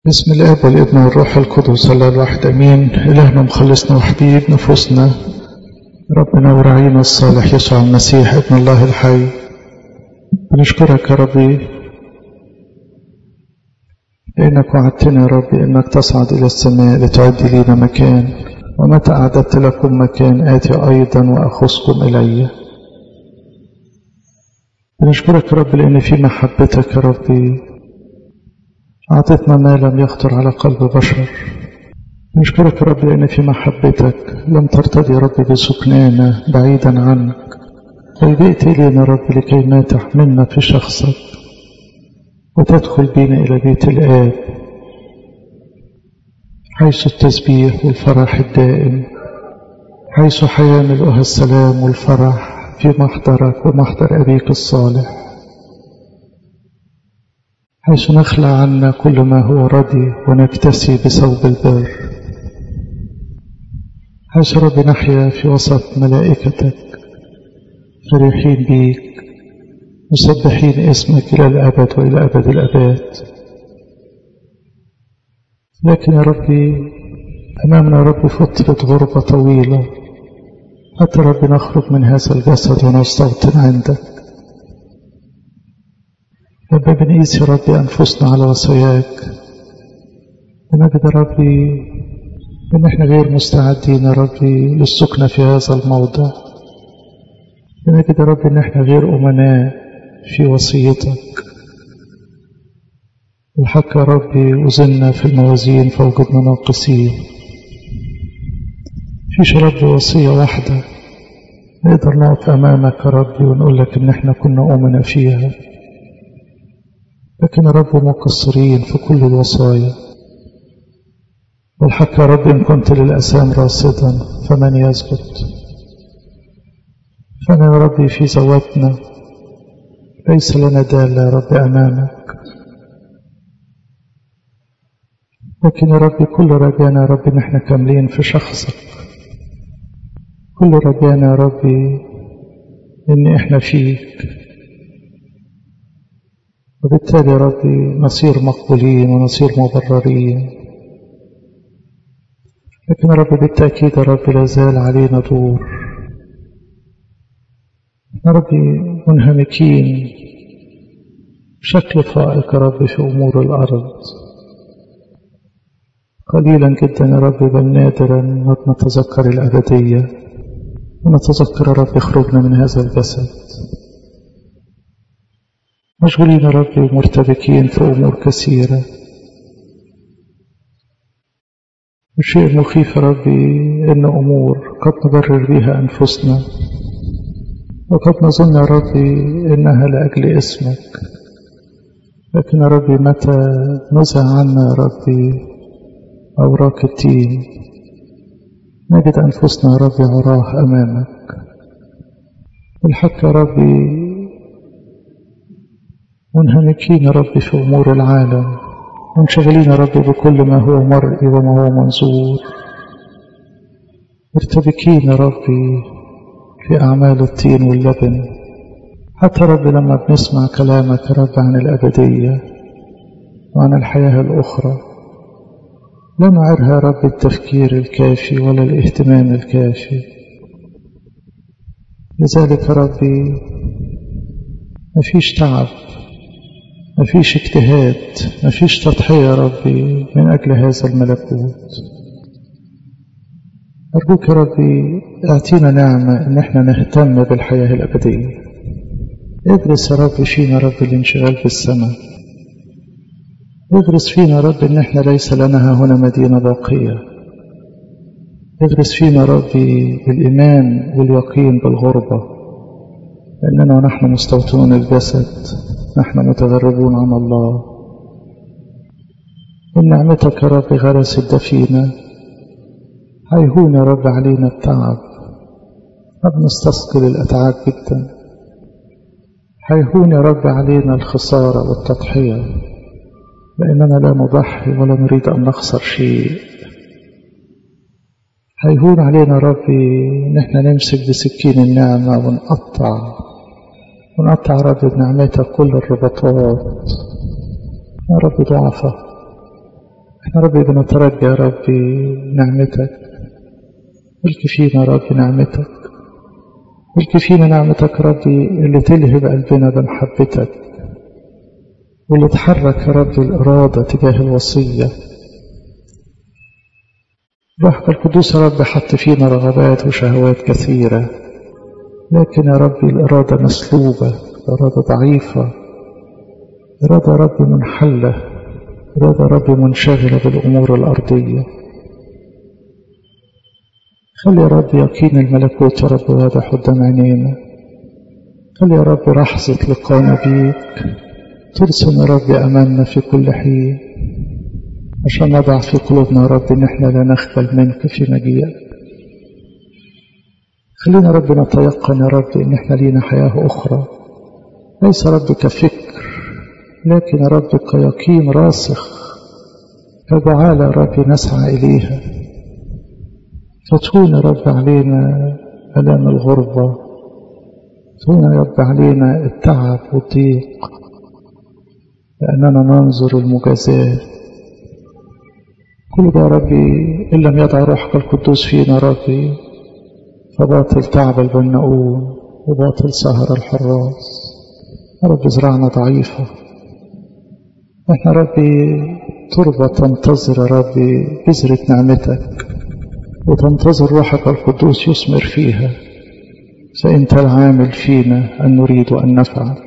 بسم الاب والابن والروح القدس الله الواحد امين. الهنا مخلصنا وحبيب نفوسنا ربنا وراعينا الصالح يسوع المسيح ابن الله الحي. بنشكرك يا ربي لانك وعدتنا يا ربي انك تصعد الى السماء لتعد لنا مكان، ومتى اعددت لكم مكان اتي ايضا واخذكم الي. بنشكرك يا رب لان في محبتك يا ربي أعطتنا ما لم يخطر على قلب بشر. نشكرك يا رب لأن في محبتك لم ترتضي يا رب بسكنانا بعيدا عنك، بل جئت إلينا يا رب لكي ما تحملنا في شخصك وتدخل بنا إلى بيت الآب، حيث التسبيح والفرح الدائم، حيث حياة ملؤها السلام والفرح في محضرك ومحضر أبيك الصالح، حيث نخلع عنا كل ما هو ردي ونكتسي بثوب البر، حيث رب نحيا في وسط ملائكتك فرحين بيك مسبحين اسمك إلى الأبد وإلى أبد الأباد. لكن يا ربي أمامنا يا رب فترة غربة طويلة حتى رب نخرج من هذا الجسد ونستوطن عندك. رب بنقيس يا ربي أنفسنا على وصاياك، ونجد يا ربي إن إحنا غير مستعدين يا ربي للسكنة في هذا الموضع، ونجد يا ربي إن إحنا غير أمناء في وصيتك. الحق يا ربي وزننا في الموازين فوجدنا ناقصين. فيش يا ربي وصية واحدة نقدر نقف أمامك يا ربي ونقول لك إن إحنا كنا أمنا فيها، لكن يا رب مقصرين في كل الوصايا. والحق يا رب إن كنت للأسام راصدا فمن يثبت؟ فأنا يا ربي في ذواتنا ليس لنا دالة يا رب أمامك، لكن يا ربي كل رجانا يا ربي نحن كاملين في شخصك، كل رجانا يا ربي إن إحنا فيك، وبالتالي يا ربي نصير مقبولين ونصير مبررين. لكن يا رب بالتأكيد يا رب لا زال علينا دور يا ربي منهمكين بشكل فائق يا رب في أمور الأرض، قليلا جدا يا رب بل نادرا نتذكر الأبدية ونتذكر يا رب خروجنا من هذا الجسد. مشغولين يا ربي ومرتبكين في أمور كثيرة، والشيء المخيف يا ربي إن أمور قد نبرر بها أنفسنا وقد نظن يا ربي إنها لأجل اسمك، لكن يا ربي متى نزع عنا يا ربي أوراق التين نجد أنفسنا يا ربي عراه أمامك. الحق يا ربي منهمكين يا ربي في أمور العالم، منشغلين يا ربي بكل ما هو مرئي وما هو منظور، مرتبكين يا ربي في أعمال الطين واللبن. حتى ربي لما بنسمع كلامك يا رب عن الأبدية وعن الحياة الأخرى لا نعرها يا رب التفكير الكافي ولا الاهتمام الكافي. لذلك يا ربي مفيش تعب، مفيش اجتهاد، مفيش تضحية يا ربي من أجل هذا الملكوت. أرجوك يا ربي أعطينا نعمة إن احنا نهتم بالحياة الأبدية. ادرس يا رب فينا يا رب الانشغال بالسماء، ادرس فينا يا رب إن احنا ليس لنا هنا مدينة باقية، ادرس فينا يا ربي الإيمان واليقين بالغربة، لأننا ونحن مستوطنون الجسد نحن متغربون عن الله. إن نعمتك يا رب غرست فينا، هيهون يا رب علينا التعب، ما بنستثقل الأتعاب جدا، هيهون يا رب علينا الخسارة والتضحية، لأننا لا نضحي ولا نريد أن نخسر شيء. هيهون علينا يا رب نحن نمسك بسكين النعمة ونقطع يا رب بنعمتك كل الرباطات. يا رب ضعفة احنا ربي بنترجى يا ربي نعمتك، الك فينا يا ربي نعمتك، الك فينا نعمتك يا ربي اللي تلهب قلبنا بمحبتك، واللي تحرك يا ربي الإرادة تجاه الوصية. روحك القدوس يا رب حط فينا رغبات وشهوات كثيرة، لكن يا ربي الإرادة مسلوبة، الإرادة ضعيفة، إرادة يا ربي منحلة، إرادة يا ربي منشغلة بالأمور الأرضية. خلي يا رب يقين الملكوت يا رب واضح قدام عينينا، خلي يا رب لحظة لقانا بيك ترسم يا رب أماننا في كل حين، عشان نضع في قلوبنا يا رب إن احنا لا نخجل منك في مجيئك. خلينا رب نتيقن يا رب إن احنا لينا حياة أخرى، ليس رب كفكر، لكن يا رب كيقين راسخ، كجعالة يا رب نسعى إليها. فتهون يا رب علينا ألام الغربة، تهون يا رب علينا التعب والضيق، لأننا ننظر المجازاة. كل ده يا ربي إن لم يضع روحك القدوس فينا يا ربي فباطل تعب البناؤون وباطل سهر الحراس. يا رب زرعنا ضعيفة، احنا ربي تربة تنتظر يا ربي بذرة نعمتك، وتنتظر روحك القدوس يثمر فيها، فأنت العامل فينا أن نريد أن نفعل.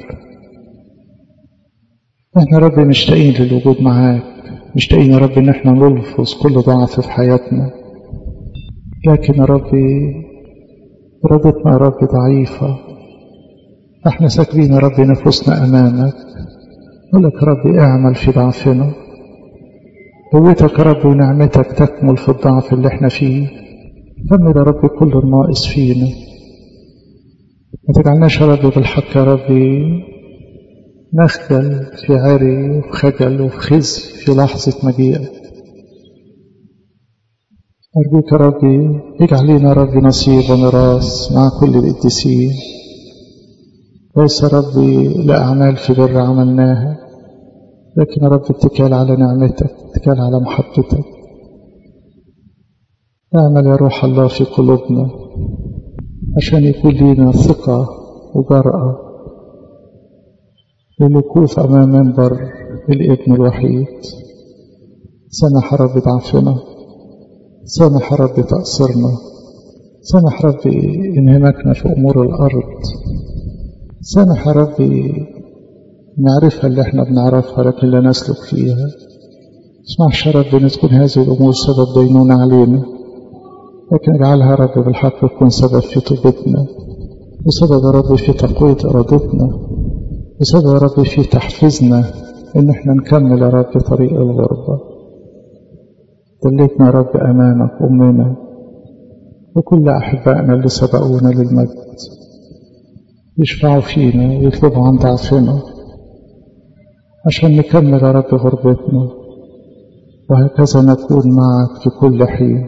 احنا ربي مشتاقين للوجود معاك، مشتاقين يا ربي ان احنا نلفظ كل ضعف في حياتنا، لكن يا ربي ارادتنا يا ربي ضعيفة. احنا ساكبين يا ربي نفوسنا امامك، نقول لك يا ربي اعمل في ضعفنا، قوتك يا ربي ونعمتك تكمل في الضعف اللي احنا فيه. كمل يا ربي كل الناقص فينا، ما تجعلناش يا ربي بالحق يا ربي نخجل في عري وفي خجل وفي خزي في لحظة مجيئك. أرجوك يا ربي اجعل لنا يا ربي نصيب وميراث مع كل القديسين، ليس يا ربي لأعمال في بر عملناها، لكن يا رب اتكال على نعمتك، اتكال على محبتك. اعمل يا روح الله في قلوبنا عشان يكون لنا ثقة وجرأة للوقوف أمام منبر الابن الوحيد. سامح رب ضعفنا، سامح رب تقصيرنا، سامح رب انهماكنا في أمور الأرض، سامح رب نعرفها اللي احنا بنعرفها لكن لا نسلك فيها. اسمحش يا رب ان تكون هذه الأمور سبب دينونة علينا، لكن اجعلها يا رب بالحق تكون سبب في توبتنا، وسبب يا رب في تقوية إرادتنا، وسبب يا رب في تحفيزنا ان احنا نكمل يا رب طريق الغربة. دلتنا يا رب امامك امنا وكل احبائنا اللي سبقونا للمجد، يشفعوا فينا ويطلبوا عن ضعفنا عشان نكمل يا رب غربتنا، وهكذا نكون معك في كل حين.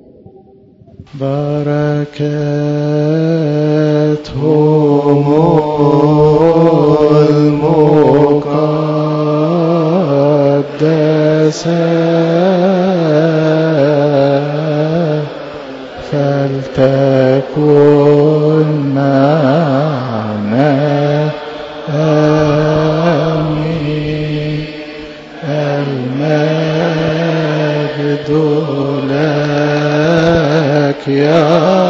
بركاتهم المقدسة فلتكن معنا آمين. المجد لك يا